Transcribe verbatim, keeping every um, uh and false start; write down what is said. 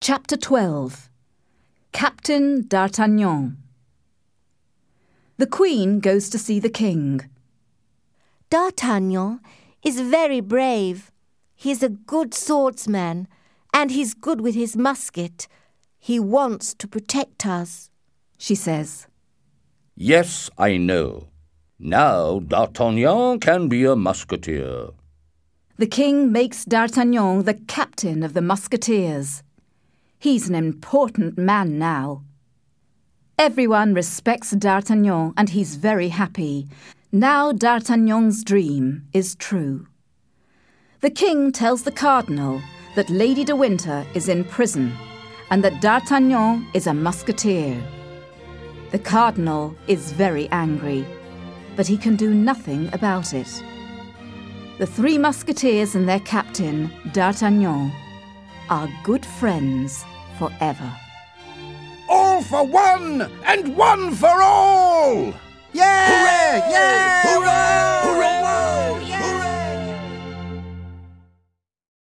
Chapter twelve. Captain D'Artagnan. The Queen goes to see the King. D'Artagnan is very brave. He is a good swordsman, and he's good with his musket. He wants to protect us, she says. Yes, I know. Now D'Artagnan can be a musketeer. The King makes D'Artagnan the captain of the musketeers. He's an important man now. Everyone respects D'Artagnan, and he's very happy. Now D'Artagnan's dream is true. The King tells the Cardinal that Lady de Winter is in prison and that D'Artagnan is a musketeer. The Cardinal is very angry, but he can do nothing about it. The three musketeers and their captain, D'Artagnan, are good friends forever. All for one and one for all!